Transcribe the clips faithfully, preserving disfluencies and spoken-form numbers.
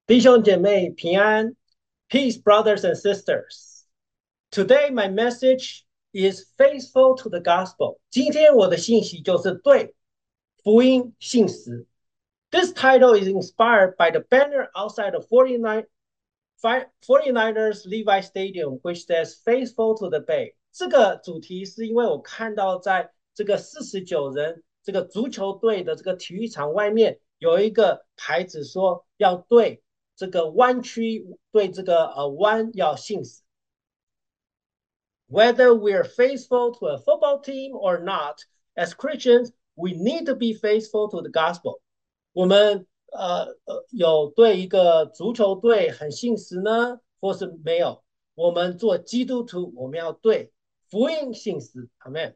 弟兄姐妹平安 Peace, brothers and sisters. Today my message is faithful to the gospel. 今天我的信息就是对福音信实。This title is inspired by the banner outside the forty-nine, forty-niners Levi Stadium, which says faithful to the Bay. 这个主题是因为我看到在这个四十九人这个足球队的这个体育场外面有一个牌子说要对这个湾区对这个呃湾要信死。Whether we're faithful to a football team or not, as Christians, we need to be faithful to the gospel. 我们呃呃有对一个足球队很信实呢，或是没有？我们做基督徒，我们要对福音信实。Amen.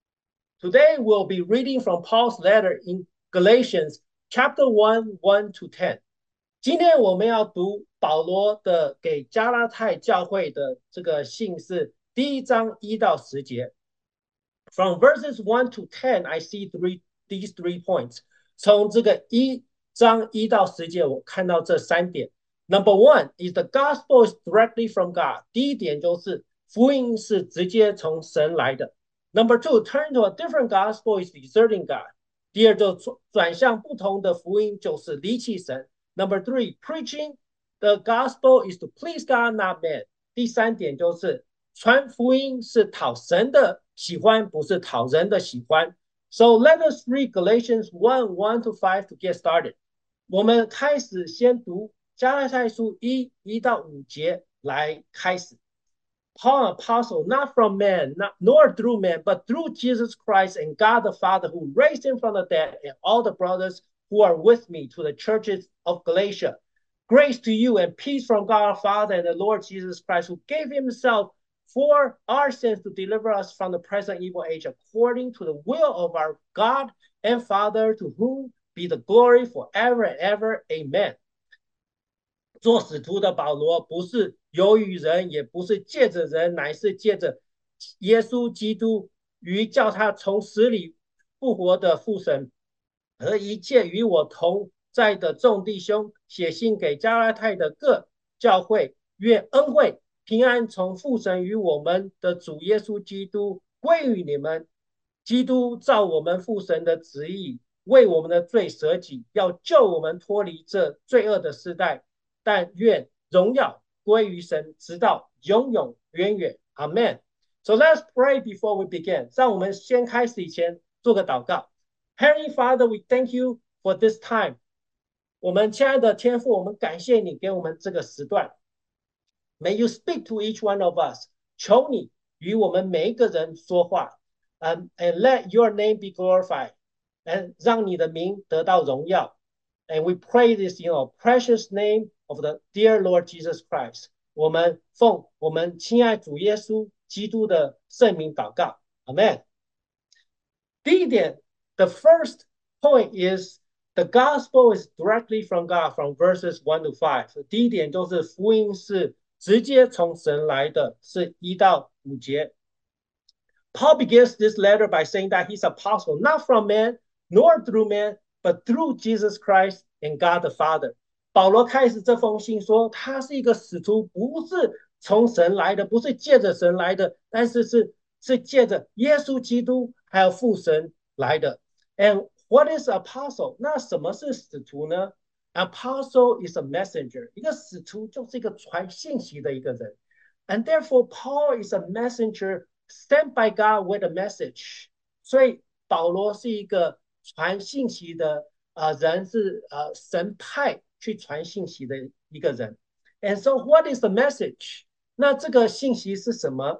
Today we'll be reading from Paul's letter in Galatians chapter one, one to ten. 今天我们要读保罗的给加拉太教会的这个信是第一章一到十节。From verses one to ten, I see three these three points. 从这个一章一到十节，我看到这三点。Number one is the gospel is directly from God. 第一点就是福音是直接从神来的。Number two, turn to a different gospel is deserting God. 第二就转向不同的福音，就是离弃神。Number three, preaching the gospel is to please God, not man. 第三点就是传福音是讨神的喜欢，不是讨人的喜欢。So let us read Galatians one, one to five to get started. 我们开始先读加拉太书一一到五节来开始。Paul, an apostle, not from man, not, nor through man, but through Jesus Christ and God the Father who raised him from the dead, and all the brothers who are with me to the churches of Galatia. Grace to you and peace from God our Father and the Lord Jesus Christ, who gave himself for our sins to deliver us from the present evil age, according to the will of our God and Father, to whom be the glory forever and ever. Amen. 做使徒的保罗不是由于人，也不是借着人，乃是借着耶稣基督与叫他从死里复活的父神和一切与我同在的众弟兄，写信给加拉太的各教会，愿恩惠平安从父神与我们的主耶稣基督归于你们。基督照我们父神的旨意，为我们的罪舍己，要救我们脱离这罪恶的时代。但愿荣耀归于神，直到永永远远。Amen. So let's pray before we begin. 让我们先开始以前做个祷告。Heavenly Father, we thank you for this time. 我们亲爱的天父，我们感谢你给我们这个时段。May you speak to each one of us. 求你与我们每一个人说话。Um, and let your name be glorified. And 让你的名得到荣耀。And we pray this in your precious name of the dear Lord Jesus Christ. 我们奉我们亲爱主耶稣基督的圣名祷告。Amen. 第一点 the first point is the gospel is directly from God from verses one to five. 第一点就是福音是直接从神来的，是一到五节。Paul begins this letter by saying that he's apostle, not from man, nor through man, but through Jesus Christ and God the Father. 保罗开始这封信说，他是一个使徒，不是从神来的，不是借着神来的，但是是是借着耶稣基督还有父神来的。And what is apostle? 那什么是使徒呢？ Apostle is a messenger. 一个使徒就是一个传信息的一个人。And therefore, Paul is a messenger sent by God with a message. 所以保罗是一个传信息的呃人，是呃神派去传信息的一个人。And so, what is the message? 那这个信息是什么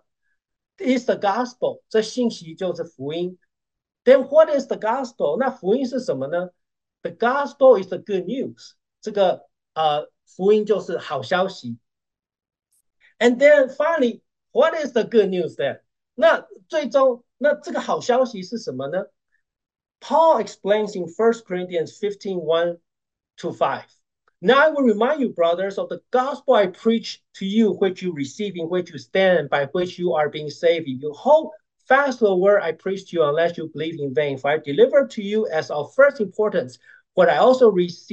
？Is the gospel. 这信息就是福音。Then what is the gospel? 那福音是什么呢 ？The gospel is the good news. 这个呃福音就是好消息。And then finally, what is the good news then? 那最终，那这个好消息是什么呢 ？Paul explains in First Corinthians fifteen, one to five. Now I will remind you, brothers, of the gospel I preached to you, which you receive, in which you stand, by which you are being saved. If you hold fast to the word I preached to you, unless you believe in vain. For I delivered to you as of first importance what I also received,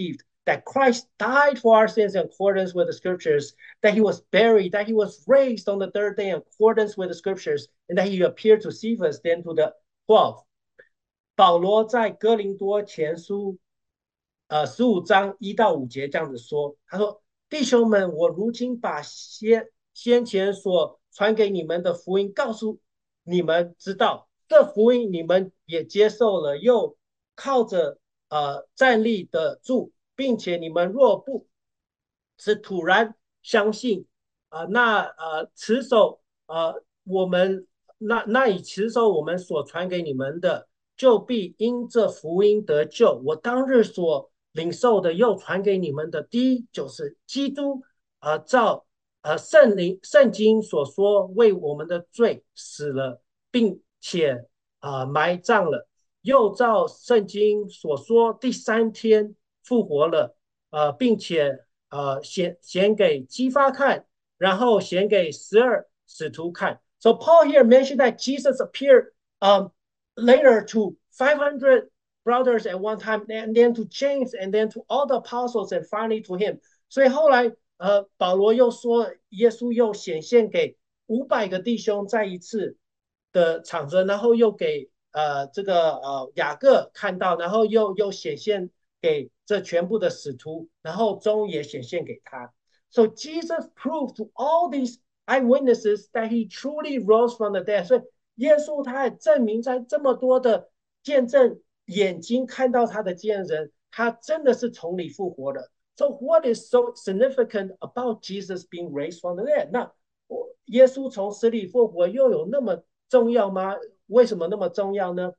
that Christ died for our sins in accordance with the scriptures, that he was buried, that he was raised on the third day in accordance with the scriptures, and that he appeared to Cephas, then to the twelve. 保罗在哥林多前书呃十五章一到五节这样子说，他说：弟兄们，我如今把先先前所传给你们的福音告诉你们知道，这福音你们也接受了，又靠着呃站立得住，并且你们若不是突然相信啊、呃，那呃持守呃我们那那以持守我们所传给你们的，就必因这福音得救。我当日所领受的，又传给你们的，第一就是基督呃照呃圣灵圣经所说，为我们的罪死了，并且呃埋葬了，又照圣经所说，第三天复活了，呃，并且呃显显给基发看，然后显给十二使徒看。So Paul here mentioned that Jesus appeared um, later to five hundred brothers at one time, and then to James, and then to all the apostles, and finally to him. 所以后来呃，保罗又说，耶稣又显现给五百个弟兄在一次的场合，然后又给呃这个呃雅各看到，然后又又显现给这全部的使徒，然后终也显现给他。So Jesus proved to all these eyewitnesses that he truly rose from the dead. 所以耶稣他也证明，在这么多的见证眼睛看到他的见人，他真的是从里复活的。So what is so significant about Jesus being raised from the dead? 那耶稣从死里复活又有那么重要吗？为什么那么重要呢？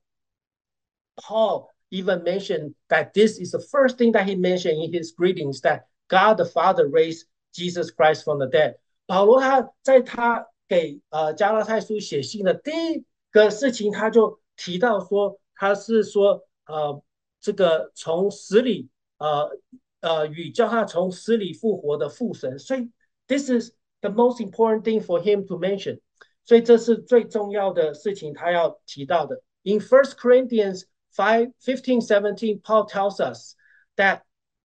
Paul even mentioned that this is the first thing that he mentioned in his greetings, that God the Father raised Jesus Christ from the dead. 保罗他在他给呃加拉太书写信的第一个事情，他就提到说，他是说呃这个从死里呃呃与叫他从死里复活的父神，所以 this is the most important thing for him to mention. 所以这是最重要的事情，他要提到的。In First Corinthians five, fifteen, seventeen, Paul tells us that,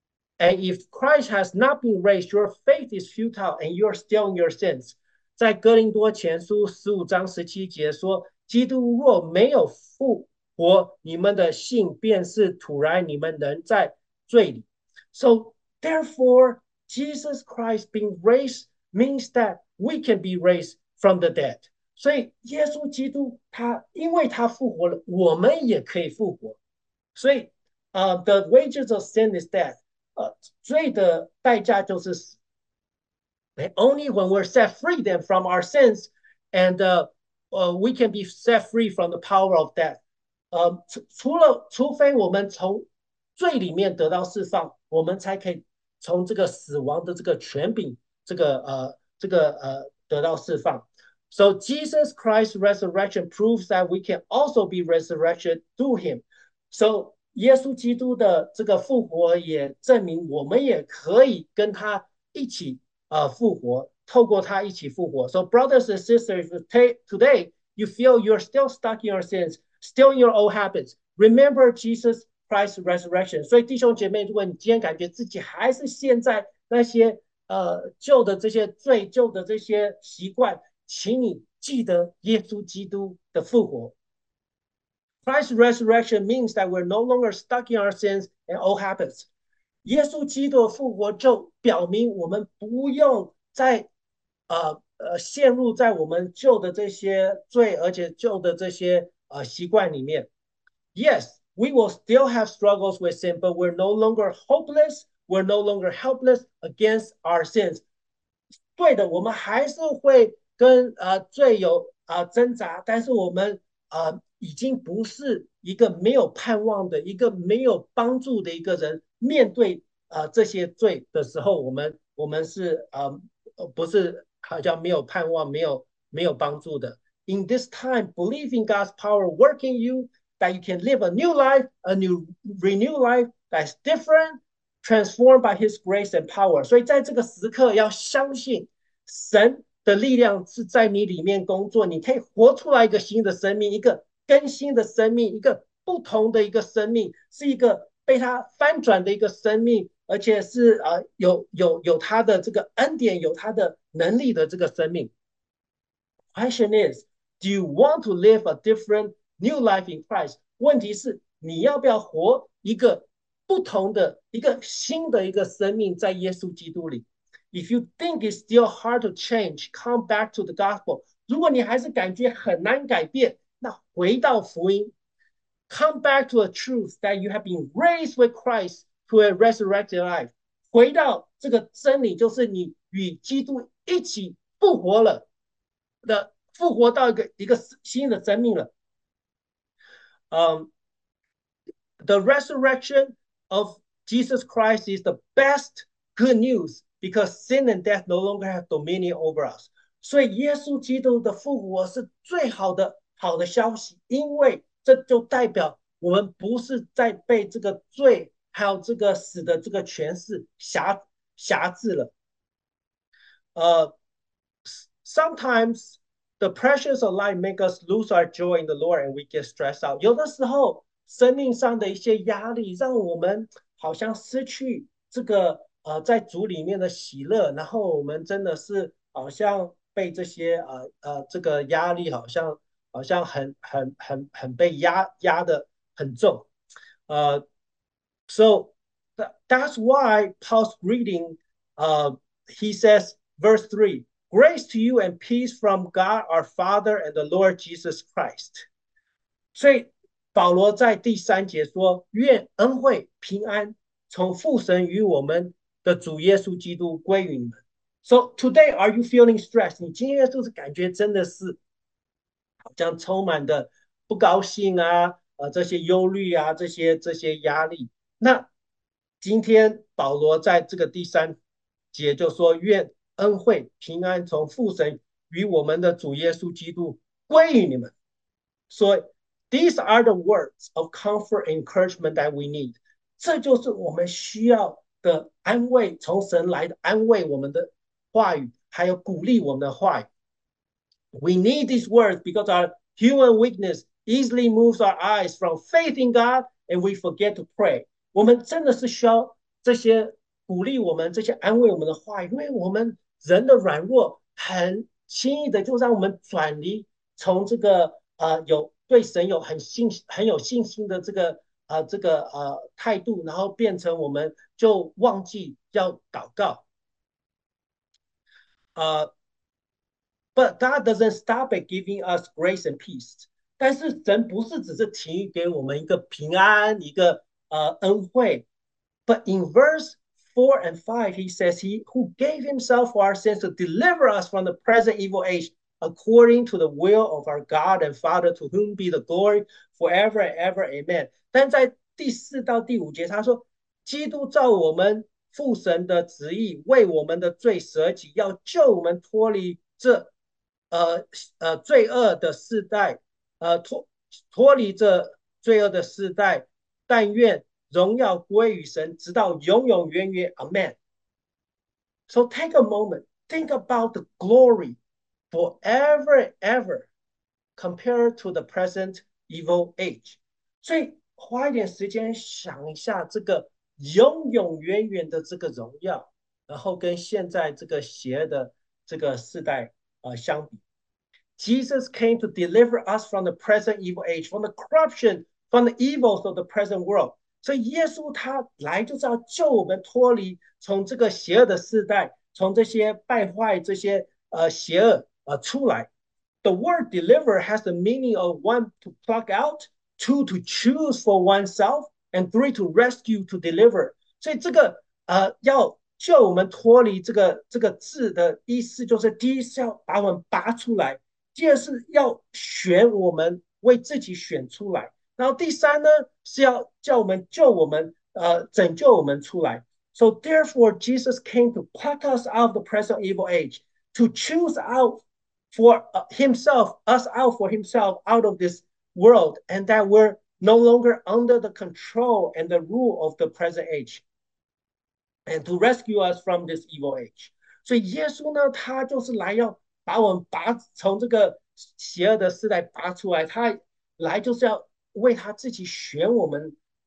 and if Christ has not been raised, your faith is futile and you're still in your sins. 在哥林多前书十五章十七节说，基督若没有复活，你们的信便是徒然，你们仍在罪里。So therefore, Jesus Christ being raised means that we can be raised from the dead. 所以耶稣基督他因为他复活了，我们也可以复活。所以呃、uh, the wages of sin is death. 呃，罪的代价就是死。And only when we're set free then from our sins, and uh, uh, we can be set free from the power of death. 呃，除了除非我们从罪里面得到释放，我们才可以从这个死亡的这个权柄，这个呃这个呃得到释放。So Jesus Christ's resurrection proves that we can also be resurrected through him. So 耶稣基督的这个复活也证明我们也可以跟他一起呃复活，透过他一起复活。So brothers and sisters, today you feel you're still stuck in your sins, still in your old habits. Remember Jesus Christ's resurrection. 所以弟兄姐妹，如果你今天感觉自己还是陷在那些呃旧的这些罪、旧的这些习惯，请你记得耶稣基督的复活。Christ's resurrection means that we're no longer stuck in our sins and old habits. 耶稣基督的复活就表明我们不用再呃呃陷入在我们旧的这些罪，而且旧的这些呃习惯里面。Yes, we will still have struggles with sin, but we're no longer hopeless. We're no longer helpless against our sins. 对的，我们还是会跟呃罪有啊、呃、挣扎，但是我们呃已经不是一个没有盼望的、一个没有帮助的一个人。面对呃这些罪的时候，我们我们是呃不是好像没有盼望、没有没有帮助的。In this time, believe in God's power working you, that you can live a new life, a new renewed life that's different, transformed by His grace and power. 所以在这个时刻要相信神的力量是在你里面工作，你可以活出来一个新的生命，一个更新的生命，一个不同的一个生命，是一个被他翻转的一个生命， 而且是呃有有有他的这个恩典，有他的能力的这个生命。Question is, do you want to live a different new life in Christ？ 问题是你要不要活一个不同的、一个新的一个生命在耶稣基督里？If you think it's still hard to change, come back to the gospel。如果你还是感觉很难改变，那回到福音。Come back to a truth that you have been raised with Christ to a resurrected life。回到这个真理，就是你与基督一起复活了的，复活到一个一个新的生命了。Um, the resurrection of Jesus Christ is the best good news because sin and death no longer have dominion over us。所以耶稣基督的复活是最好的好的消息，因为这就代表我们不是在被这个罪还有这个死的这个权势辖辖制了。呃、uh,，sometimes the pressures of life make us lose our joy in the Lord and we get stressed out。有的时候生命上的一些压力，让我们好像失去这个呃在主里面的喜乐，然后我们真的是好像被这些呃呃这个压力好像好像很很很很被压压的很重。呃，so that's why Paul's greeting, uh, he says, verse three, grace to you and peace from God our Father and the Lord Jesus Christ。所以保罗在第三节说：愿恩惠平安从父神与我们的主耶稣基督归于你们。So today, are you feeling stressed？ 你今天是不是感觉真的是好像充满的不高兴啊？呃，这些忧虑啊，这些这些压力。那今天保罗在这个第三节就说：愿恩惠平安从父神与我们的主耶稣基督归于你们。所以 these are the words of comfort and encouragement that we need。这就是我们需要的安慰，从神来的安慰我们的话语，还有鼓励我们的话语。We need these words because our human weakness easily moves our eyes from faith in God and we forget to pray。我们真的是需要这些鼓励我们、这些安慰我们的话语，因为我们人的软弱很轻易的就让我们转离从这个呃有对神有很信很有信心的这个呃这个呃态度，然后变成我们就忘记要祷告。呃 But God doesn't stop at giving us grace and peace。但是神不是只是停于给我们一个平安，一个呃恩惠。But in verse four and five, he says, He who gave himself for our sins to deliver us from the present evil age, according to the will of our God and Father, to whom be the glory forever and ever. Amen。但在第四到第五节，他说，基督照我们父神的旨意，为我们的罪舍己，要救我们脱离这呃呃罪恶的世代，呃脱脱离这罪恶的世代，但愿荣耀归于神，直到永永远远。Amen。So take a moment, think about the glory forever and ever compared to the present evil age。所以花一点时间想一下这个永永远远的这个荣耀，然后跟现在这个邪恶的这个世代呃相比。Jesus came to deliver us from the present evil age, from the corruption, from the evils of the present world。所以耶稣他来就是要救我们脱离从这个邪恶的世代，从这些败坏、这些呃邪恶呃出来。The word deliver has the meaning of one to pluck out, two to choose for oneself, and three to rescue to deliver。所以这个呃要救我们脱离这个这个字的意思，就是第一是要把我们拔出来。第二是要选我们为自己选出来，然后第三呢是要叫我们救我们，呃，拯救我们出来。So therefore, Jesus came to pluck us out of the present evil age, to choose out for himself, us out for himself out of this world, and that we're no longer under the control and the rule of the present age, and to rescue us from this evil age。所以耶稣呢，他就是来要把我们拔从这个邪恶的时代拔出来，他来就是要为他自己选我们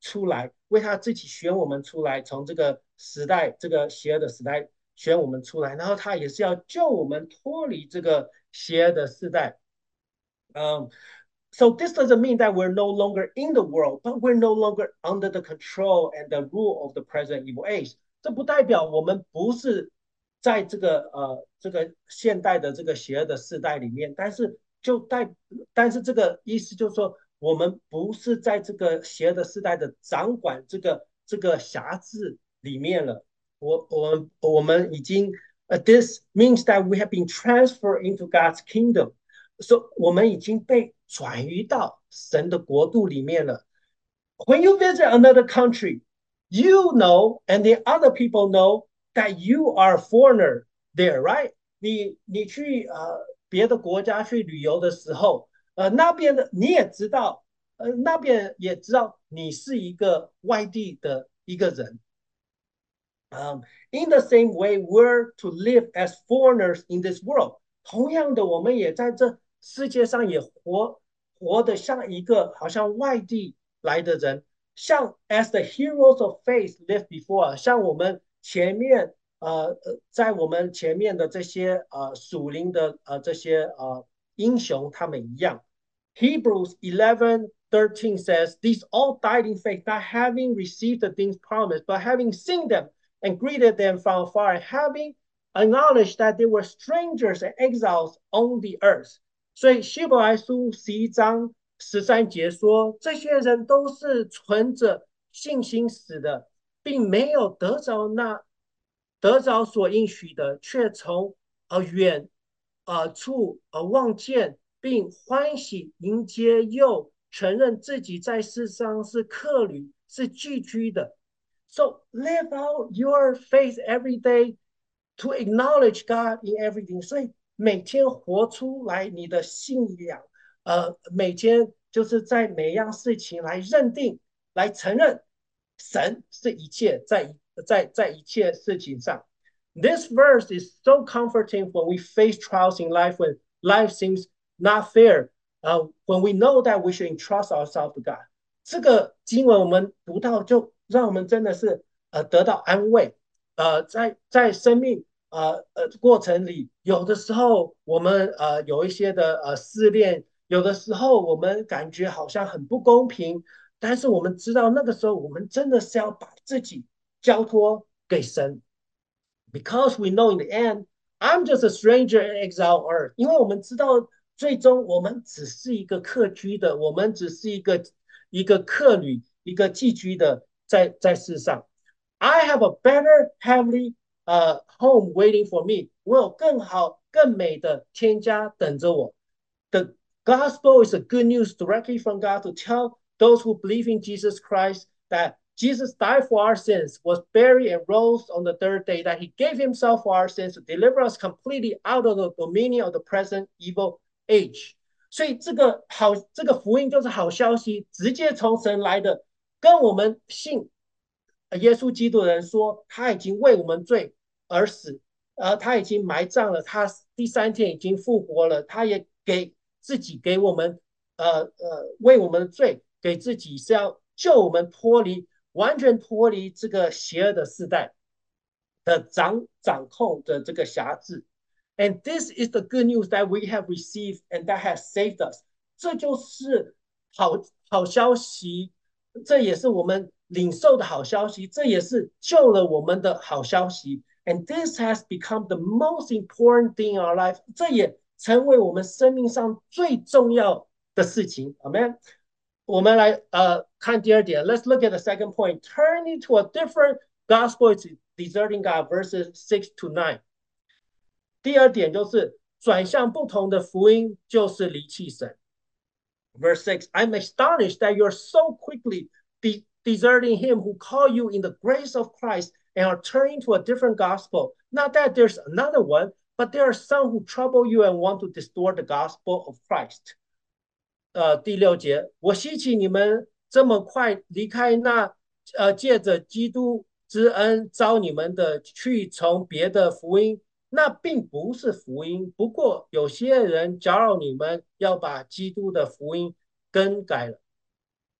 出来，为他自己选我们出来，从这个时代这个邪恶的时代选我们出来，然后他也是要救我们脱离这个邪恶的时代。Um, so this doesn't mean that we're no longer in the world, but we're no longer under the control and the rule of the present evil age. 这不代表我们不是在这个呃这个现代的这个邪恶的时代里面，但是就代但是这个意思就是说，我们不是在这个邪恶的时代的掌管这个这个辖制里面了。我我们我们已经呃 this means that we have been transferred into God's kingdom. 说我们已经被转移到神的国度里面了。When you visit another country, you know, and the other people know that you are a foreigner there, right? 你你去呃别的国家去旅游的时候，呃那边的你也知道，呃那边也知道你是一个外地的一个人。Um, in the same way, we're to live as foreigners in this world. 同样的，我们也在这世界上也活活得像一个好像外地来的人，像 as the heroes of faith lived before，像我们前面呃呃在我们前面的这些呃属灵的呃这些呃英雄他们一样。Hebrews eleven thirteen says, These all died in faith, not having received the things promised, but having seen them and greeted them from afar, and having acknowledged that they were strangers and exiles on the earth. 所以希伯来书十一章十三节说，这些人都是存着信心死的，并没有得着那得着所应许的，却从呃远呃处呃望见，并欢喜迎接，又承认自己在世上是客旅，是寄居的。So live out your faith every day to acknowledge God in everything. 所以每天活出来你的信仰，呃，每天就是在每样事情来认定、来承认神是一切在在在一切事情上。This verse is so comforting when we face trials in life, when life seems not fair, uh, when we know that we should entrust ourselves to God. 这个经文我们读到，就让我们真的是呃得到安慰。呃，在在生命呃呃过程里，有的时候我们呃有一些的呃试炼，有的时候我们感觉好像很不公平，但是我们知道那个时候我们真的是要把自己交托给神，because we know in the end I'm just a stranger in exile on earth，因为我们知道最终我们只是一个客居的，我们只是一个一个客旅，一个寄居的在在世上。I have a better heavenly uh, home waiting for me. 我有更好、更美的天家等着我。The gospel is a good news directly from God to tell those who believe in Jesus Christ that Jesus died for our sins, was buried, and rose on the third day, that he gave himself for our sins to deliver us completely out of the dominion of the present evil age. 所以这个好，这个福音就是好消息，直接从神来的，跟我们信耶稣基督的人说，他已经为我们罪而死，呃，他已经埋葬了，他第三天已经复活了，他也给自己给我们，呃呃，为我们的罪，给自己是要救我们脱离，完全脱离这个邪恶的时代的掌掌控的这个辖制。And this is the good news that we have received and that has saved us。这就是好好消息，这也是我们领受的好消息，这也是救了我们的好消息。And this has become the most important thing in our life。这也成为我们生命上最重要的事情。Amen。我们来呃看第二点。Let's look at the second point. Turning to a different gospel is deserting God, verses six to nine。第二点就是转向不同的福音，就是离弃神。Verse six, I'm astonished that you're so quickly de deserting him who called you in the grace of Christ and are turning to a different gospel. Not that there's another one, but there are some who trouble you and want to distort the gospel of Christ. 呃，第六节，我希奇你们这么快离开那呃借着基督之恩招你们的，去从别的福音。那并不是福音，不过有些人搅扰你们，要把基督的福音更改了。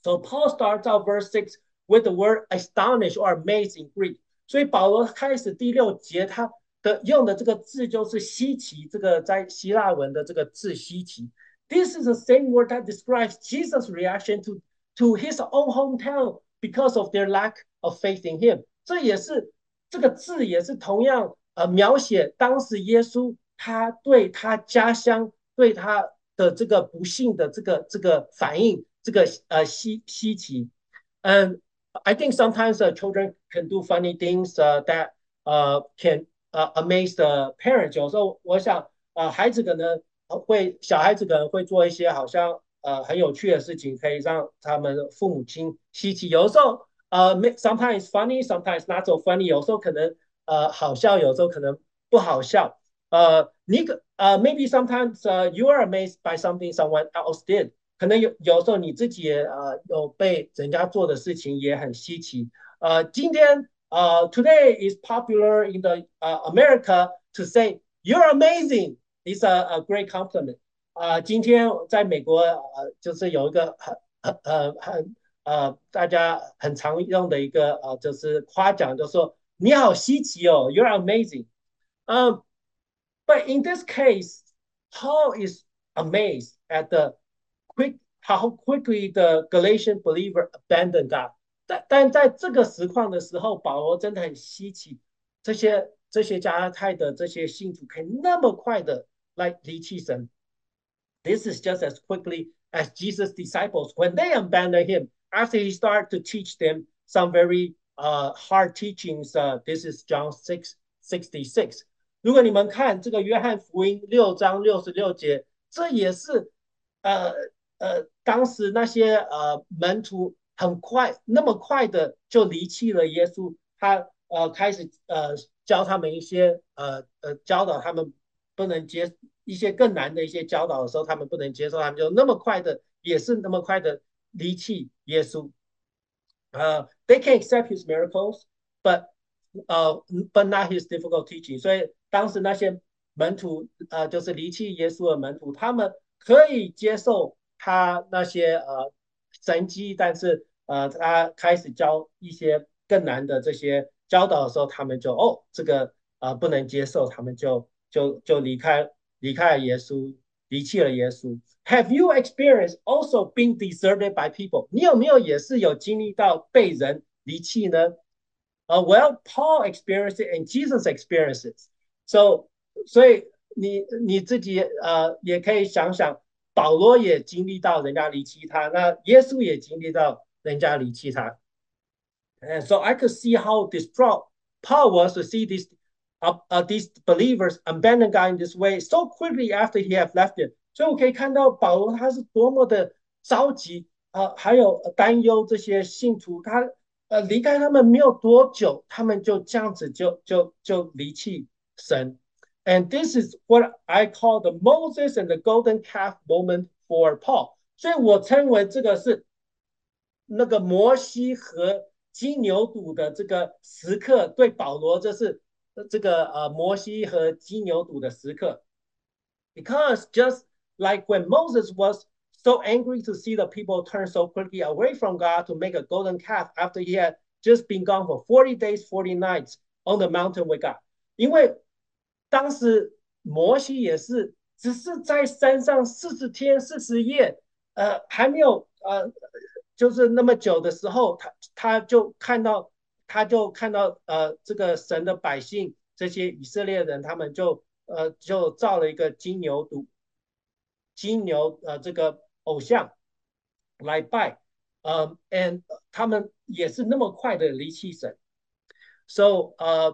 So Paul starts out verse six with the word astonish or amazed in Greek. 所以保罗开始第六节，他的用的这个字就是稀奇，这个在希腊文的这个字稀奇。This is the same word that describes Jesus' reaction to to his own hometown because of their lack of faith in him。这也是这个字也是同样呃描写当时耶稣他对他家乡对他的这个不幸的这个这个反应，这个呃稀稀奇。And I think sometimes uh, children can do funny things uh, that uh, can uh, amaze the parents。有时候我想，呃，孩子可能会小孩子可能会做一些好像呃很有趣的事情，可以让他们父母亲稀奇。有时候呃，sometimes funny, sometimes not so funny。有时候可能呃好笑，有时候可能不好笑。呃，你可呃 maybe sometimes uh, you are amazed by something someone else did。可能有有时候你自己也呃有被人家做的事情也很稀奇。呃，今天呃 today is popular in the uh, America to say you're amazing is a, a great compliment。啊、呃，今天在美国呃就是有一个很很呃很呃大家很常用的一个呃就是夸奖，就说你好稀奇哦，you're amazing。Um, but in this case, Paul is amazed at the quick how quickly the Galatian believer abandoned God。但但在这个实况的时候，保罗真的很稀奇，这些这些加拉太的这些信徒可以那么快的来离弃神。This is just as quickly as Jesus' disciples when they abandoned him after he started to teach them some very uh, hard teachings. Uh, this is John six sixty six。如果你们看这个约翰福音六章六十六节，这也是呃呃当时那些呃门徒很快那么快的就离弃了耶稣，他呃开始呃教他们一些呃呃教导他们不能接一些更难的一些教导的时候，他们不能接受，他们就那么快的也是那么快的离弃耶稣。呃、uh,，they can accept his miracles, but 呃、uh,，but not his difficult teaching。所以当时那些门徒，呃，就是离弃耶稣的门徒，他们可以接受他那些呃神迹，但是呃，他开始教一些更难的这些教导的时候，他们就哦，这个呃不能接受，他们就就就离开离开了耶稣，离弃了耶稣。Have you experienced also being deserted by people？ 你有没有也是有经历到被人离弃呢？呃、uh,，Well, Paul experienced it and Jesus experienced it. So，所以你你自己呃也可以想想，保罗也经历到人家离弃他，那耶稣也经历到人家离弃他。And so I could see how distraught Paul was to see these uh, uh, these believers abandon God in this way so quickly after he had left it。所以我可以看到保罗他是多么的着急，呃，还有担忧这些信徒，他呃离开他们没有多久，他们就这样子就就就离弃神。And this is what I call the Moses and the golden calf moment for Paul。所以我称为这个是那个摩西和金牛犊的这个时刻，对保罗这是这个呃摩西和金牛犊的时刻。Because just like when Moses was so angry to see the people turn so quickly away from God to make a golden calf after he had just been gone for forty days, forty nights on the mountain with God。因为当时摩西也是只是在山上四十天四十夜，呃，还没有呃，就是那么久的时候，他他就看到他就看到呃这个神的百姓这些以色列人，他们就呃就造了一个金牛犊金牛呃这个偶像来拜，呃，and 他们也是那么快的离弃神。So uh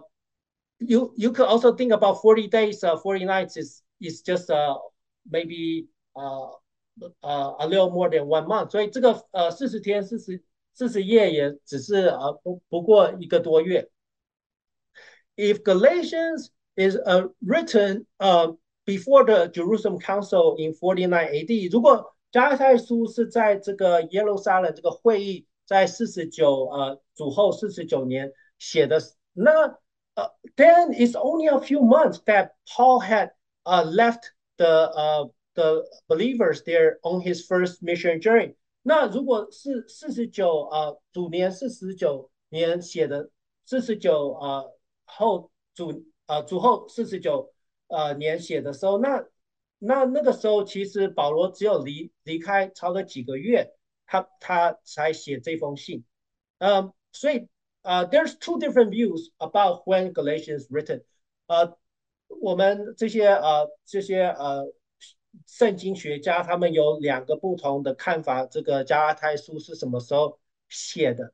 you you could also think about forty days, uh, forty nights is is just uh maybe uh uh a little more than one month。所以这个呃四十天四十四十夜也只是呃不不过一个多月。If Galatians is uh, written uh, before the Jerusalem Council in forty-nine A D， 如果加拉太书是在这个耶路撒冷这个会议在四十九呃主后四十九年写的，那uh, then it's only a few months that Paul had uh, left the uh, the believers there on his first mission journey。 那如果是四十九呃主年四十九年写的，四十九呃后主呃主后四十九呃年写的时候，那那那个时候其实保罗只有离离开超过几个月，他他才写这封信。嗯，所以呃，there's two different views about when Galatians written。呃，我们这些呃这些呃圣经学家他们有两个不同的看法，这个加拉太书是什么时候写的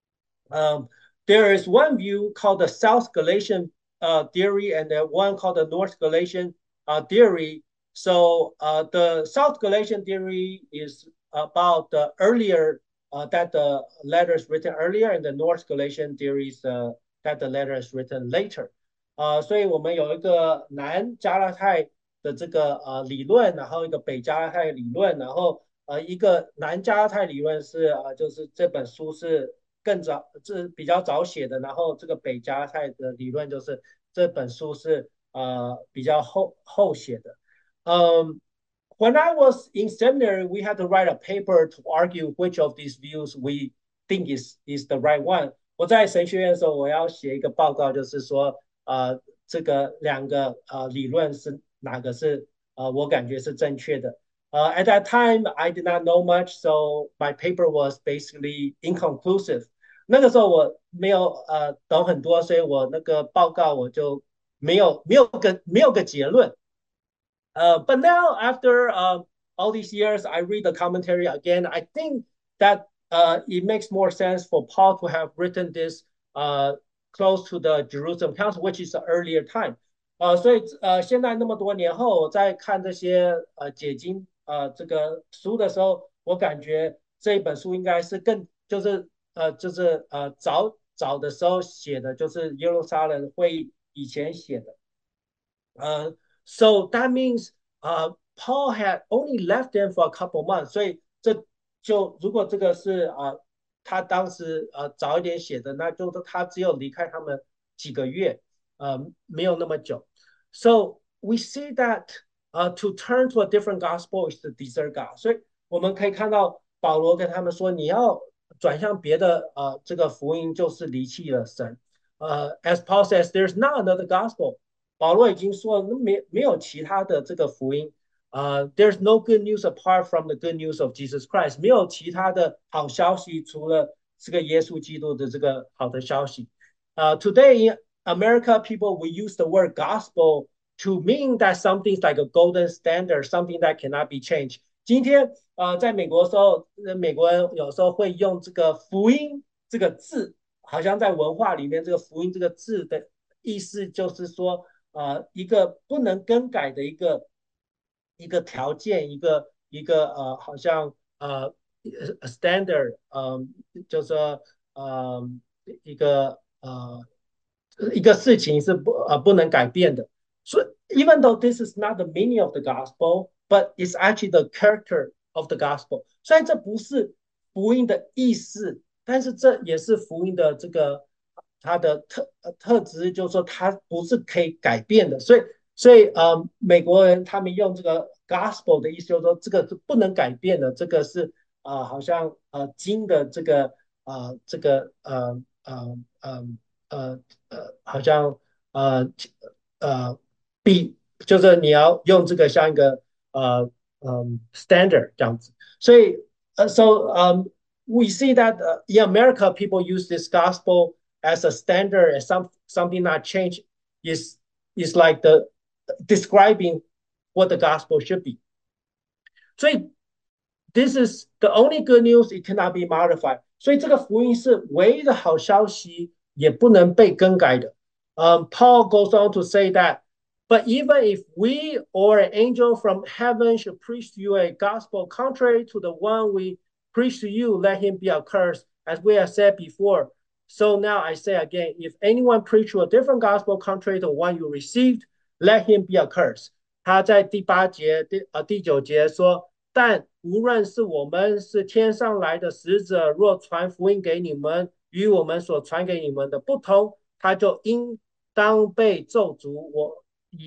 ？Um, there is one view called the South Galatian uh, theory and then one called the North Galatian uh, theory. So uh, the South Galatian theory is about the earlier uh, that the letter is written earlier, and the North Galatian theory is uh, that the letter is written later. 呃，所以我们有一个南加拉太的这个呃理论，然后一个北加拉太理论，然后呃一个南加拉太理论是呃就是这本书是更早，这比较早写的，然后这个北加拉太的理论就是这本书是呃比较后后写的。嗯，When I was in seminary, we had to write a paper to argue which of these views we think is is the right one. 我在神学院的时候，我要写一个报告，就是说，呃，这个两个呃理论是哪个是呃我感觉是正确的。Uh, at that time, I did not know much, so my paper was basically inconclusive. 那个时候我没有呃懂很多，所以我那个报告我就没有没有个没有个结论。Uh, but now, after um, all these years, I read the commentary again. I think that uh, it makes more sense for Paul to have written this uh, close to the Jerusalem Council, which is the earlier time. 呃，所以呃，现在那么多年后，我在看这些呃解经呃这个书的时候，我感觉这一本书应该是更就是呃就是呃早早的时候写的，就是耶路撒冷会议以前写的。Uh, so that means uh, Paul had only left them for a couple months，所以这就如果这个是啊、呃、他当时呃早一点写的，那就是他只有离开他们几个月，呃没有那么久。So we see that uh, to turn to a different gospel is to desert God，所以我们可以看到保罗跟他们说，你要转向别的呃这个福音，就是离弃了神。呃、uh,，as Paul says, there's not another gospel。保罗已经说了，没没有其他的这个福音，呃、uh,，there's no good news apart from the good news of Jesus Christ，没有其他的好消息除了这个耶稣基督的这个好的消息。呃、uh,，today in America, people will use the word gospel to mean that something's like a golden standard, something that cannot be changed。今天呃，在美国的时候，美国人有时候会用这个福音这个字，好像在文化里面，这个福音这个字的意思就是说。呃一个不能更改的一个一个条件，一个一个呃，好像呃 standard，呃，就是说呃一个呃一个事情是不呃不能改变的。所以 even though this is not the meaning of the gospel, but it's actually the character of the gospel。虽然这不是福音的意思，但是这也是福音的这个它的特特质，就是说它不是可以改变的。所以，所以呃，美国人他们用这个 gospel 的意思，就是说这个是不能改变的，这个是呃，好像呃经的这个呃这个呃呃呃呃呃，好像呃呃必就是你要用这个像一个呃嗯 standard 这样子。所以呃，so um we see that uh, in America people use this gospel as a standard as some something not change is is like the describing what the gospel should be. 所以 this is the only good news, it cannot be modified。所以这个福音是唯一的好消息，也不能被更改的。Um, Paul goes on to say that, but even if we or an angel from heaven should preach to you a gospel contrary to the one we preach to you, let him be accursed, as we have said before. So now I say again, if anyone preach you a different gospel contrary to the one you received, let him be accursed。他在第八节、第呃第九节说，但无论是我们是天上来的使者，若传福音给你们，与我们所传给你们的不同，他就应当被咒诅。我以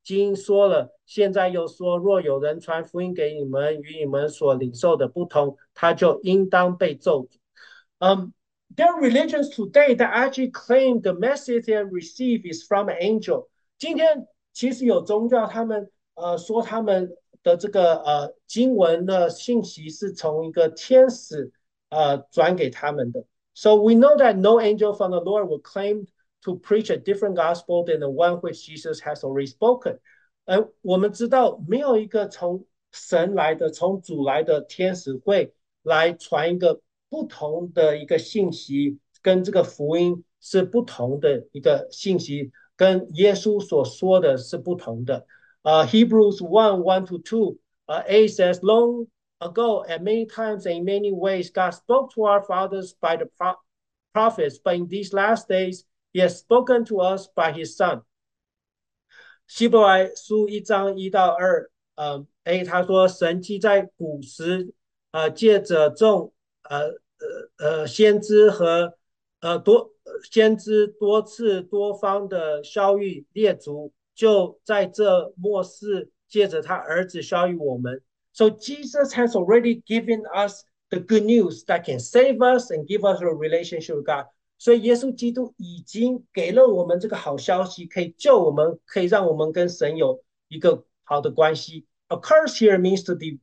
经说了，现在又说，若有人传福音给你们，与你们所领受的不同，他就应当被咒诅。Um, there are religions today that actually claim the message they receive is from an angel. 今天其实有宗教，他们呃说他们的这个呃经文的信息是从一个天使呃转给他们的。So we know that no angel from the Lord will claim to preach a different gospel than the one which Jesus has already spoken. 而我们知道，没有一个从神来的、从主来的天使会来传一个不同的一个信息，跟这个福音是不同的一个信息，跟耶稣所说的是不同的。Uh, Hebrews one, one to two, uh, A says, long ago, at many times and in many ways, God spoke to our fathers by the pro prophets, but in these last days, he has spoken to us by his Son. 希伯来书一章一到二，呃，A 他说，神既在古时，呃，借着众呃呃呃先知和呃多先知多次多方的消谕列祖，就在这末世借着他儿子消谕我们。So Jesus has already given us the good news that can save us and give us a relationship with God. 所以耶稣基督已经给了我们这个好消息，可以救我们，可以让我们跟神有一个好的关系。A curse here means to de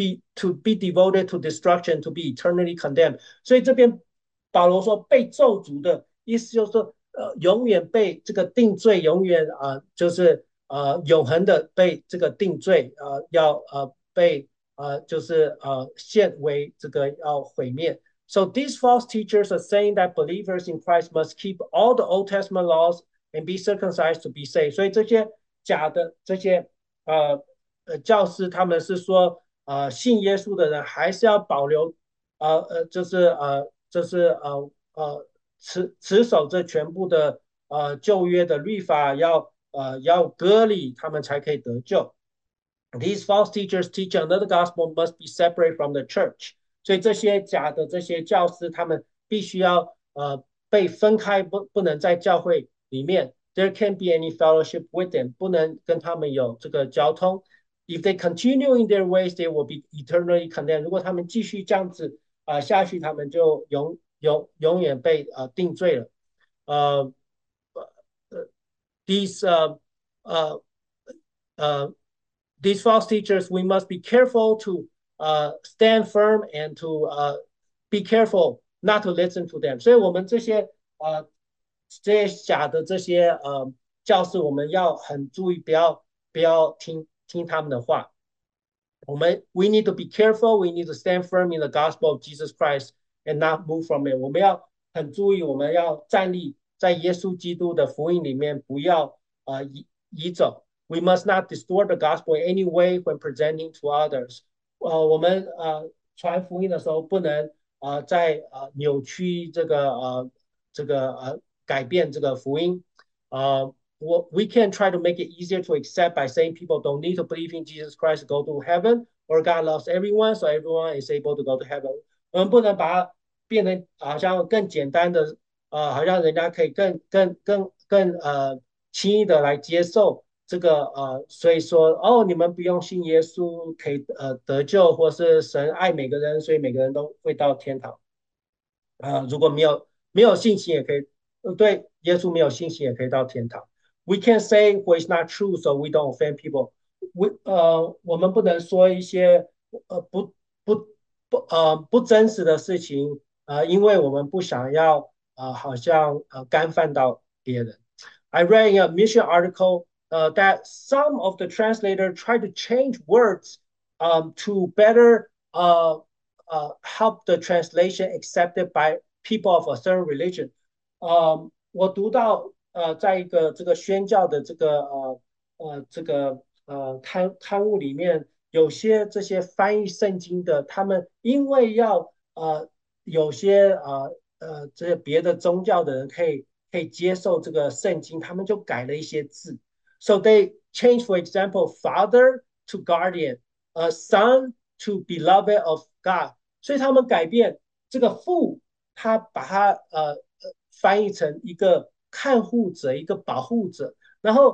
to be devoted to destruction, to be eternally condemned. 所以这边保罗说被咒诅的意思就是说，呃，永远被这个定罪，永远啊、呃，就是呃永恒的被这个定罪，呃，要呃被呃就是呃限为这个要毁灭。So these false teachers are saying that believers in Christ must keep all the Old Testament laws and be circumcised to be saved. 所以这些假的这些呃呃教师，他们是说，呃，信耶稣的人还是要保留，呃呃，就是呃就是呃呃持持守这全部的呃旧约的律法，要呃要割礼，他们才可以得救。These false teachers teach another gospel must be separate from the church. 所以这些假的这些教师，他们必须要呃被分开，不不能在教会里面。There can't be any fellowship with them，不能跟他们有这个交通。If they continue in their ways, they will be eternally condemned。如果他们继续这样子啊、呃、下去，他们就永永永远被呃定罪了。呃呃，these 呃呃呃 these false teachers, we must be careful to uh, stand firm and to uh, be careful not to listen to them. 所以我们这些呃这些假的这些呃教师，我们要很注意，不要不要听听他们的话。我们 we need to be careful, we need to stand firm in the gospel of Jesus Christ and not move from it. 我们要很注意，我们要站立在耶稣基督的福音里面，不要呃移移走。We must not distort the gospel in any way when presenting to others. 呃，我们呃传福音的时候，不能呃在呃扭曲这个呃这个呃改变这个福音。呃，we can try to make it easier to accept by saying people don't need to believe in Jesus Christ to go to heaven, or God loves everyone, so everyone is able to go to heaven. 我们不能把它变成好像更简单的，呃，好像人家可以更更更更呃轻易的来接受这个呃，所以说哦，你们不用信耶稣可以呃得救，或是神爱每个人，所以每个人都会到天堂。啊、呃，如果没有没有信心，也可以对耶稣没有信心，也可以到天堂。We can say what is not true, so we don't offend people. We 呃，我们不能说一些呃不不不呃不真实的事情，呃，因为我们不想要呃好像呃干犯到别人。I read in a mission article uh, that some of the translators try to change words um, to better uh, uh, help the translation accepted by people of a certain religion。呃，我读到呃，在一个这个宣教的这个呃呃这个呃刊刊物里面，有些这些翻译圣经的，他们因为要呃有些呃呃这些别的宗教的人可以可以接受这个圣经，他们就改了一些字。So they change, for example, father to guardian, a son to beloved of God。所以他们改变这个父，他把它呃翻译成一个看护者，一个保护者。然后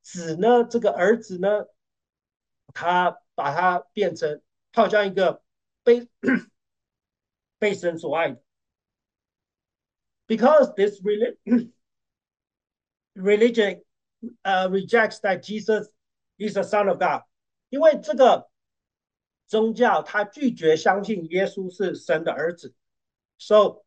子呢，这个儿子呢，他把他变成好像一个被被神所爱的，because this religion religion uh, rejects that Jesus is the Son of God，因为这个宗教他拒绝相信耶稣是神的儿子，so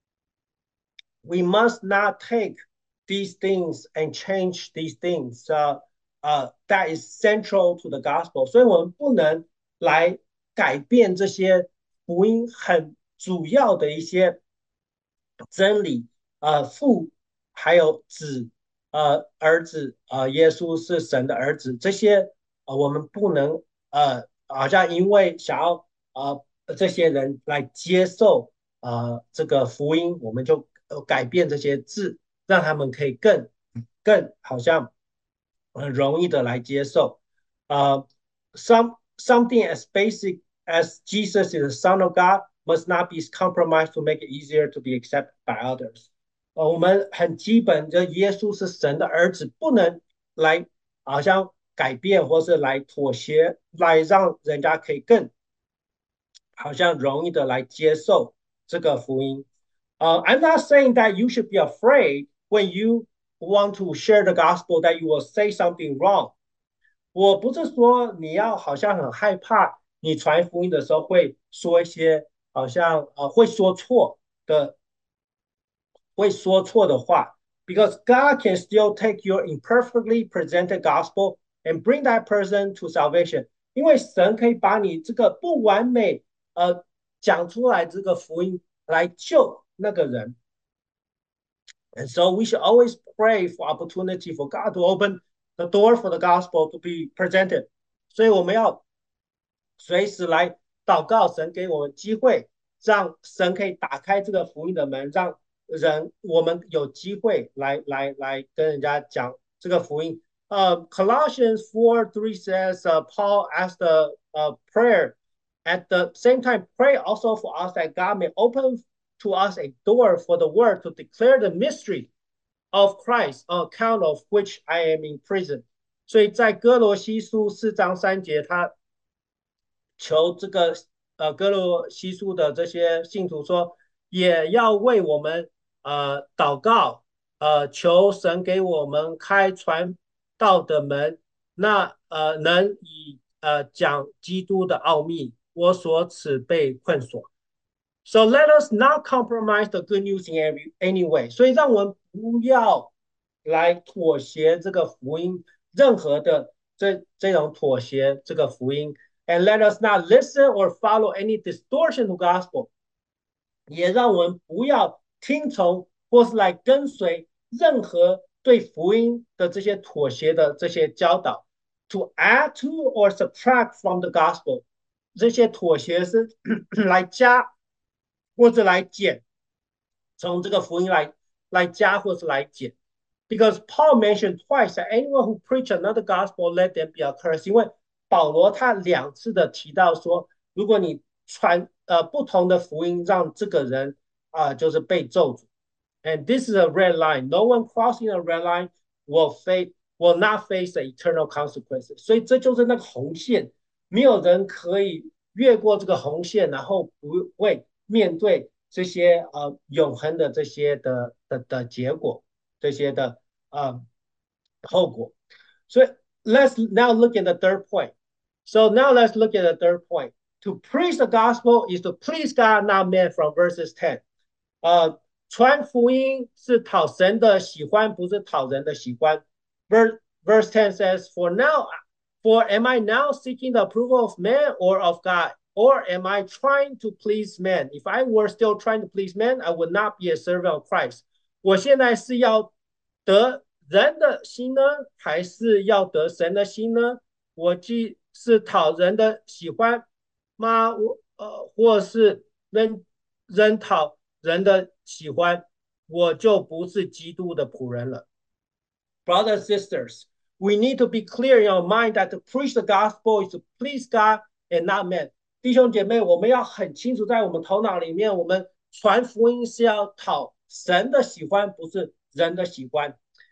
we must not take these things and change these things. Uh, uh, that is central to the gospel. 所以我们不能来改变这些福音很主要的一些真理。呃，父还有子，呃，儿子，呃，耶稣是神的儿子，这些呃我们不能呃，好像因为想要呃这些人来接受呃这个福音，我们就改变这些字，让他们可以更更好像很容易的来接受。呃，some something as basic as Jesus is the Son of God must not be compromised to make it easier to be accepted by others。呃，我们很基本的，耶稣是神的儿子，不能来好像改变或是来妥协，来让人家可以更好像容易的来接受这个福音。Uh, I'm not saying that you should be afraid when you want to share the gospel that you will say something wrong。我不是说你要好像很害怕，你传福音的时候会说一些好像呃会说错的会说错的话，because God can still take your imperfectly presented gospel and bring that person to salvation。因为神可以把你这个不完美呃讲出来这个福音来救那个人。And so we should always pray for opportunity for God to open the door for the gospel to be presented。所以我们要随时来祷告，神给我们机会，让神可以打开这个福音的门，让人我们有机会来来来跟人家讲这个福音。呃、uh,，Colossians four three says, uh, Paul asked a, a prayer. At the same time, pray also for us that God may open to us a door for the word to declare the mystery of Christ, on account of which I am in prison。所以在哥罗西书四章三节，他求这个呃哥罗西书的这些信徒说，也要为我们呃祷告，呃求神给我们开传道的门，那呃能以呃讲基督的奥秘，我所此被困锁。So let us not compromise the good news in every any way。所以让我们不要来妥协这个福音，任何的这这种妥协这个福音。And let us not listen or follow any distortion to gospel。也让我们不要听从或是来跟随任何对福音的这些妥协的这些教导。To add to or subtract from the gospel，这些妥协是来加或者来减，从这个福音来来加或是来减。Because Paul mentioned twice that anyone who preach another gospel, let them be accursed。因为保罗他两次的提到说，如果你传呃不同的福音，让这个人啊、呃、就是被咒诅。And this is a red line. No one crossing a red line will face will not face the eternal consequences。所以这就是那个红线，没有人可以越过这个红线，然后不会面对这些呃永恒的这些的的的结果，这些的呃后果。所以 let's now look at the third point. So now let's look at the third point. To preach the gospel is to please God, not man, from verses ten。呃，传福音是讨神的喜欢，不是讨人的喜欢。Verse verse ten says, "For now, for am I now seeking the approval of man or of God? Or am I trying to please man? If I were still trying to please man, I would not be a servant of Christ." 我现在是要得人的心呢，还是要得神的心呢？我既是讨人的喜欢吗？我呃，或是人人讨人的喜欢，我就不是基督的仆人了。Brothers and sisters, we need to be clear in our mind that to preach the gospel is to please God and not men。弟兄姐妹，我们要很清楚，在我们头脑里面，我们传福音是要讨神的喜欢，不是人的喜欢。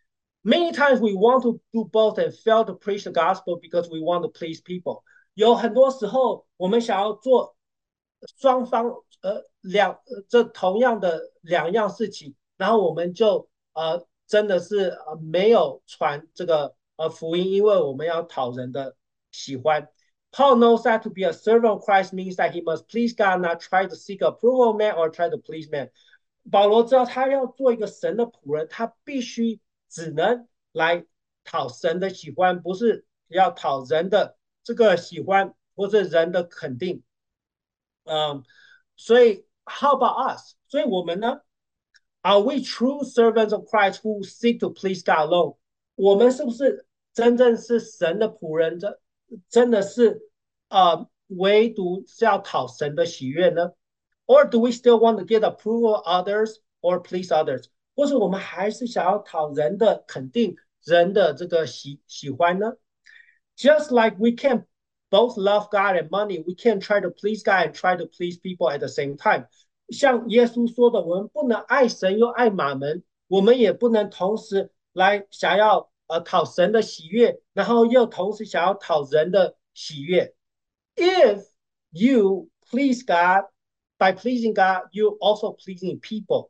Many times we want to do both and fail to preach the gospel because we want to please people. 有很多时候，我们想要做双方呃两呃这同样的两样事情，然后我们就呃真的是呃没有传这个呃福音，因为我们要讨人的喜欢。Paul knows that to be a servant of Christ means that he must please God, not try to seek approval of man or try to please man. 保罗知道他要做一个神的仆人，他必须只能来讨神的喜欢，不是要讨人的这个喜欢或者人的肯定。嗯，所以 how about us？所以我们呢？Are we true servants of Christ who seek to please God alone？我们是不是真正是神的仆人？真真的是呃，唯独是要讨神的喜悦呢？Or do we still want to get approval of others or please others？或者我们还是想要讨人的肯定、人的这个喜喜欢呢？Just like we can both love God and money, we can't try to please God and try to please people at the same time. 像耶稣说的，我们不能爱神又爱马门，我们也不能同时来想要呃讨神的喜悦，然后又同时想要讨人的喜悦。If you please God by pleasing God, you also pleasing people.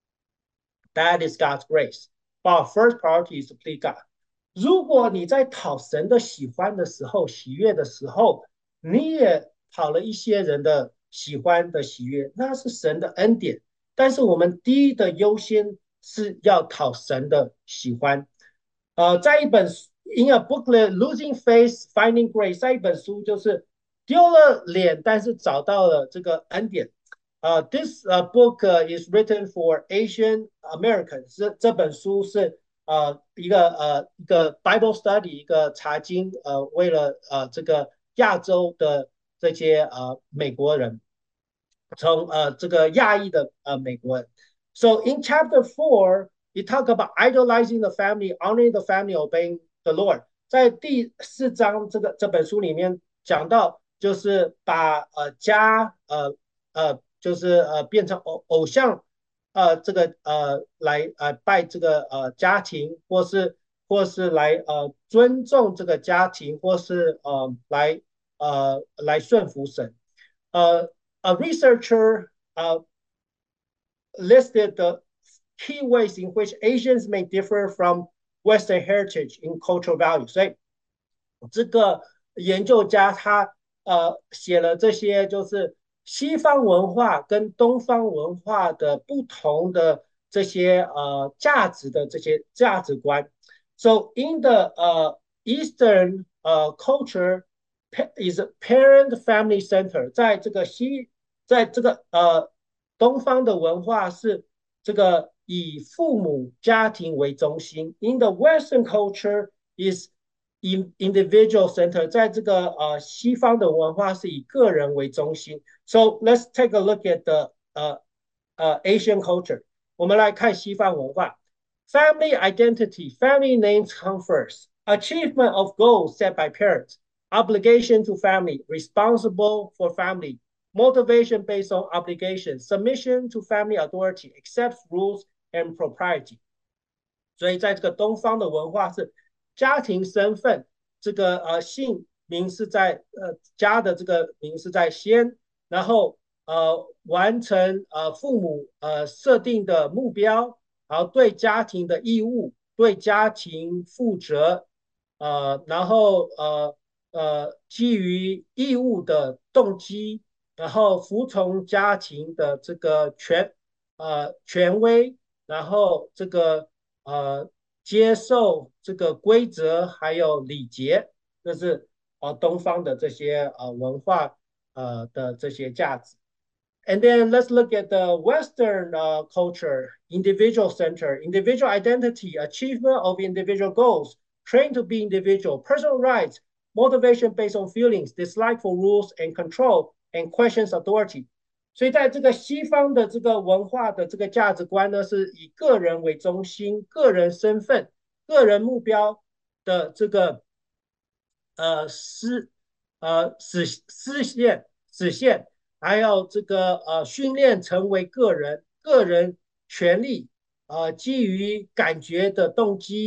That is God's grace. But our first priority is to please God. 如果你在讨神的喜欢的时候、喜悦的时候，你也讨了一些人的喜欢的喜悦，那是神的恩典。但是我们第一的优先是要讨神的喜欢。呃，在一本 In a booklet, Losing Face, Finding Grace， 在一本书就是丢了脸，但是找到了这个恩典。Uh, this uh, book uh, is written for Asian Americans. 这这本书是呃一个呃一个 Bible study 一个查经呃为了呃这个亚洲的这些呃美国人，从呃这个亚裔的呃美国人。So in chapter four, you talk about idolizing the family, honoring the family, obeying the Lord. 在第四章这个这本书里面讲到，就是把呃家呃呃就是呃变成偶偶像呃这个呃来呃拜这个呃家庭，或是或是来呃尊重这个家庭，或是呃来呃来顺服神。呃，a researcher uh, listed the key ways in which Asians may differ from Western heritage in cultural values. 所以这个研究家他呃写了这些就是西方文化跟东方文化的不同的这些呃价值的这些价值观。So in the uh, Eastern uh, culture is parent family center， 在这个西在这个呃东方的文化是这个以父母家庭为中心。In the Western culture is individual center， 在这个呃西方的文化是以个人为中心。So let's take a look at the 呃呃 Asian culture。我们来看西方文化。Family identity, family names come first. Achievement of goals set by parents. Obligation to family, responsible for family. Motivation based on obligation. Submission to family authority, accepts rules and propriety. 所以在这个东方的文化是家庭身份，这个呃姓名是在呃家的这个名是在先，然后呃完成呃父母呃设定的目标，然后对家庭的义务，对家庭负责，呃然后呃呃基于义务的动机，然后服从家庭的这个权呃权威，然后这个呃接受这个规则还有礼节，这是呃东方的这些呃文化呃的这些价值。And then let's look at the Western uh, culture, individual center, individual identity, achievement of individual goals, train to be individual, personal rights, motivation based on feelings, dislike for rules and control, and questions authority. 所以在这个西方的这个文化的这个价值观呢，是以个人为中心，个人身份、个人目标的这个呃实呃实实现实现。还有这个呃训练成为个人，个人权利，呃基于感觉的动机，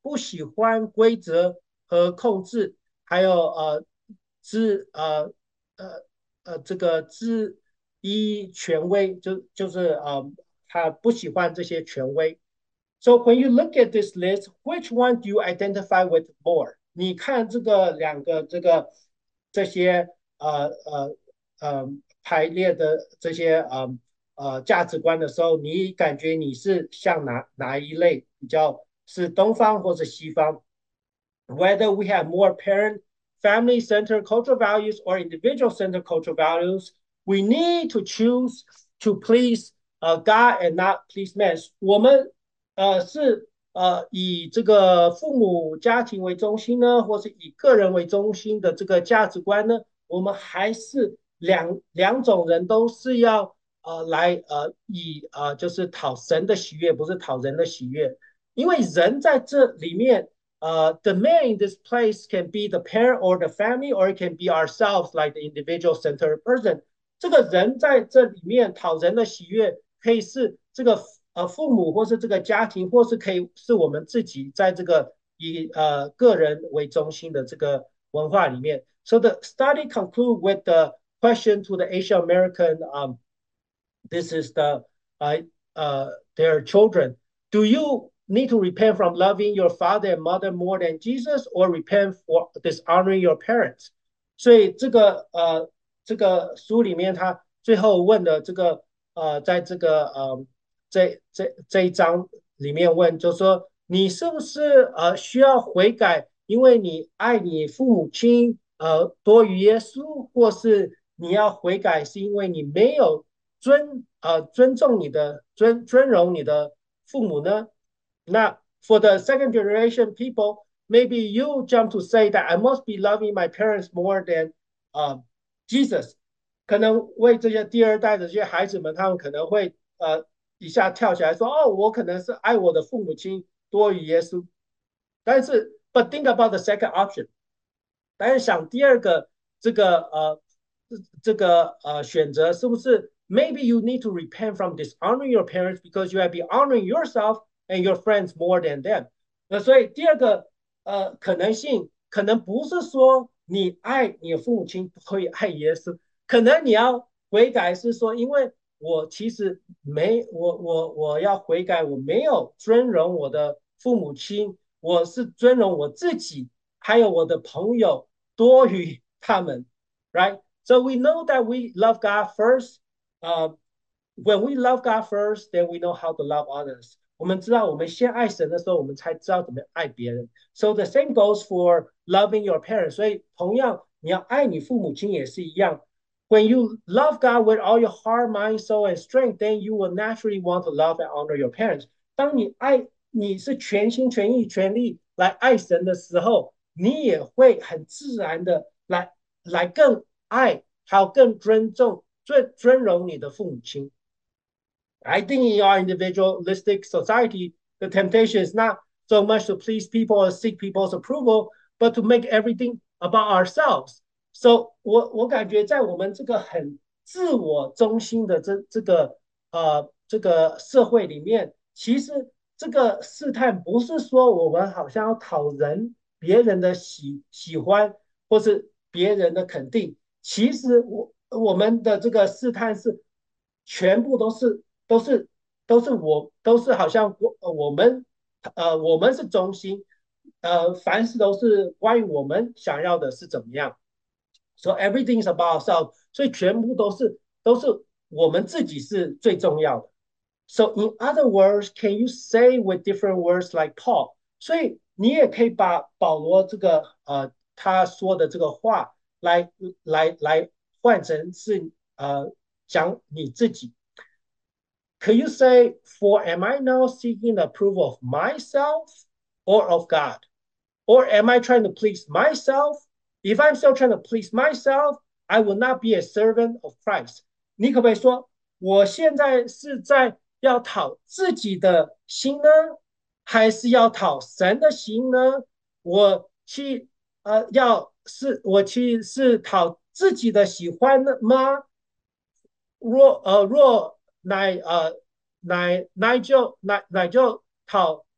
不喜欢规则和控制，还有呃知呃呃呃这个知依权威，就就是呃他不喜欢这些权威。So when you look at this list, which one do you identify with more? 你看这个两个这个这些呃呃呃排列的这些呃呃价值观的时候，你感觉你是像哪哪一类比较是东方或是西方？Whether we have more parent family centered cultural values or individual centered cultural values, we need to choose to please uh, God and not please man. 我们呃是呃以这个父母家庭为中心呢，或是以个人为中心的这个价值观呢，我们还是两两种人都是要呃来呃以呃就是讨神的喜悦，不是讨人的喜悦，因为人在这里面。Uh, the man in this place can be the parent or the family, or it can be ourselves, like the individual centered person. 这个人在这里面讨人的喜悦，可以是这个呃父母，或是这个家庭，或是可以是我们自己在这个以呃个人为中心的这个文化里面。So the study conclude with the question to the Asian American. Um, this is the uh, uh, their children. Do you need to repent from loving your father and mother more than Jesus, or repent for dishonoring your parents? 所以这个呃，这个书里面他最后问的这个呃，在这个呃这这这一章里面问，就说你是不是呃需要悔改，因为你爱你父母亲呃多于耶稣，或是你要悔改是因为你没有尊呃尊重你的尊尊荣你的父母呢？那 for the second generation people, maybe you jump to say that I must be loving my parents more than uh, Jesus。可能为这些第二代的这些孩子们，他们可能会呃一下跳起来说，哦，我可能是爱我的父母亲多于耶稣。但是，but think about the second option。但是想第二个这个呃这个呃选择是不是 maybe you need to repent from dishonoring your parents because you have been honoring yourself and your friends more than them。那所以第二个呃可能性可能不是说你爱你的父母亲会爱耶稣，可能你要悔改是说，因为我其实没我我我要悔改，我没有尊荣我的父母亲，我是尊荣我自己，还有我的朋友多于他们，right？ So we know that we love God first. Uh, when we love God first, then we know how to love others. 我们知道，我们先爱神的时候，我们才知道怎么爱别人。So the same goes for loving your parents. 所以同样，你要爱你父母亲也是一样。When you love God with all your heart, mind, soul, and strength, then you will naturally want to love and honor your parents. 当你爱你是全心全意全力来爱神的时候，你也会很自然的来来更爱，还有更尊重、尊尊荣你的父母亲。I think in our individualistic society, the temptation is not so much to please people or seek people's approval, but to make everything about ourselves. So 我我感觉在我们这个很自我中心的这这个呃这个社会里面，其实这个试探不是说我们好像要讨人别人的喜喜欢，或是别人的肯定。其实我我们的这个试探是全部都是都是都是我都是好像我我们呃我们是中心，呃凡事都是关于我们想要的是怎么样，so everything is about ourselves，所以全部都是都是我们自己是最重要的。So in other words, can you say with different words like Paul？所以你也可以把保罗这个呃他说的这个话来来来换成是呃讲你自己。Could you say, for am I now seeking the approval of myself or of God? Or am I trying to please myself? If I'm still trying to please myself, I will not be a servant of Christ. 你可不可以说，我现在是在要讨自己的心呢，还是要讨神的心呢？我去呃，要是我去是讨自己的喜欢吗？若呃若乃呃乃乃就乃乃就讨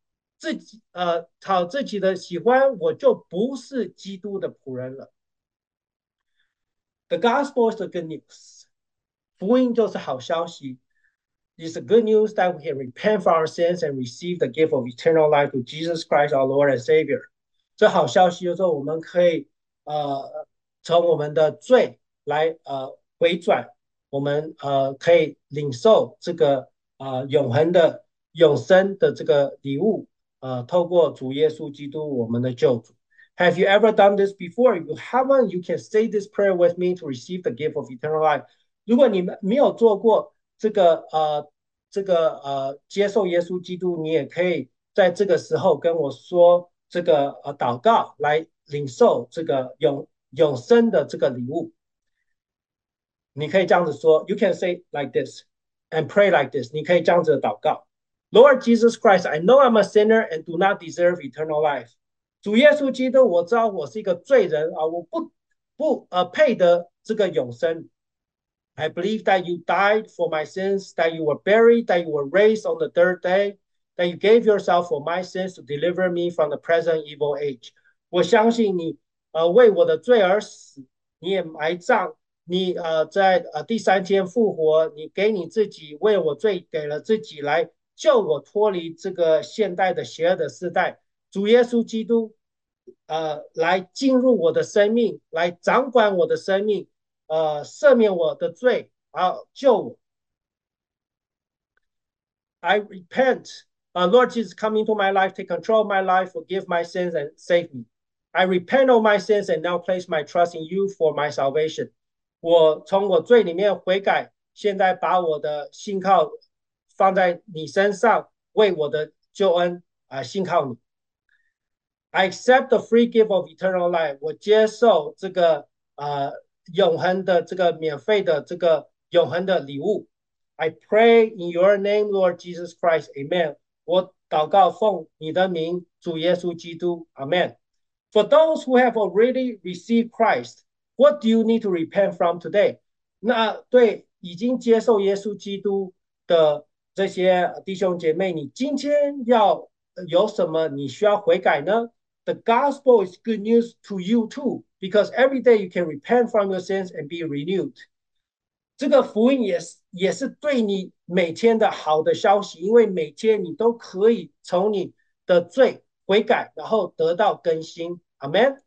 自己呃讨自己的喜欢，我就不是基督的仆人了。The gospel is the good news. 福音就是好消息。It's the good news that we can repent for our sins and receive the gift of eternal life through Jesus Christ, our Lord and Savior. 这好消息就是说，我们可以呃从我们的罪来呃回转，我们呃可以领受这个呃永恒的永生的这个礼物，呃，透过主耶稣基督我们的救主。Have you ever done this before? If you haven't, you can say this prayer with me to receive the gift of eternal life. 如果你们没有做过这个呃这个呃接受耶稣基督，你也可以在这个时候跟我说这个呃祷告，来领受这个永永生的这个礼物。你可以这样子说 ，You can say like this and pray like this。你可以这样子祷告 ，Lord Jesus Christ, I know I'm a sinner and do not deserve eternal life。主耶稣基督，我知道我是一个罪人啊，我不不呃配得这个永生。I believe that you died for my sins, that you were buried, that you were raised on the third day, that you gave yourself for my sins to deliver me from the present evil age. 我相信你，呃，为我的罪而死，你也埋葬，你呃在呃第三天复活，你给你自己为我罪给了自己来救我脱离这个现代的邪恶的时代。主耶稣基督，呃，来进入我的生命，来掌管我的生命。呃赦免我的罪，啊救我。I repent, uh, Lord Jesus, come into my life, take control of my life, forgive my sins and save me. I repent of my sins and now place my trust in you for my salvation. 我从我罪里面悔改，现在把我的信靠放在你身上，为我的救恩啊、呃、信靠你。I accept the free gift of eternal life. 我接受这个呃永恒的这个免费的这个永恒的礼物。I pray in your name, Lord Jesus Christ. Amen. 我祷告奉你的名，主耶稣基督。Amen. For those who have already received Christ, what do you need to repent from today? 那对已经接受耶稣基督的这些弟兄姐妹，你今天要有什么你需要悔改呢？ The gospel is good news to you too, because every day you can repent from your sins and be renewed. 这个福音也是也是对你每天的好的消息，因为每天你都可以从你的罪悔改，然后得到更新。Amen.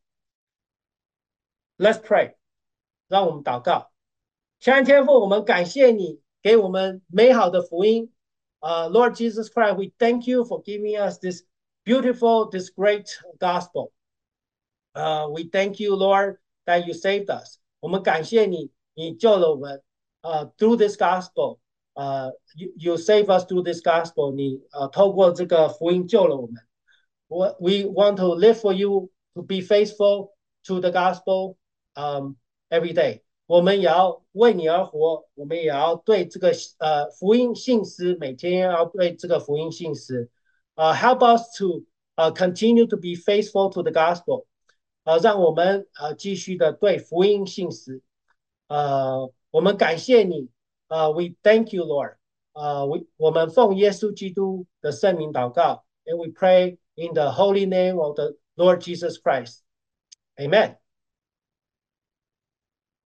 Let's pray. 让我们祷告。亲爱的天父，我们感谢你给我们美好的福音。Uh, Lord Jesus Christ, we thank you for giving us this beautiful, this great gospel. Uh, we thank you, Lord, that you saved us. 我们感谢你，你救了我们。Uh, through this gospel, uh, you, you save us through this gospel. 你呃透过这个福音救了我们。We want to live for you, to be faithful to the gospel, um, every day. 我们也要为你而活，我们也要对这个呃福音信实，每天要对这个福音信实。Uh, help us to uh, continue to be faithful to the gospel. 呃，让我们呃继续的对福音信实。呃，我们感谢你。呃，We thank you, Lord. 呃，我我们奉耶稣基督的圣名祷告，and we pray in the holy name of the Lord Jesus Christ. Amen.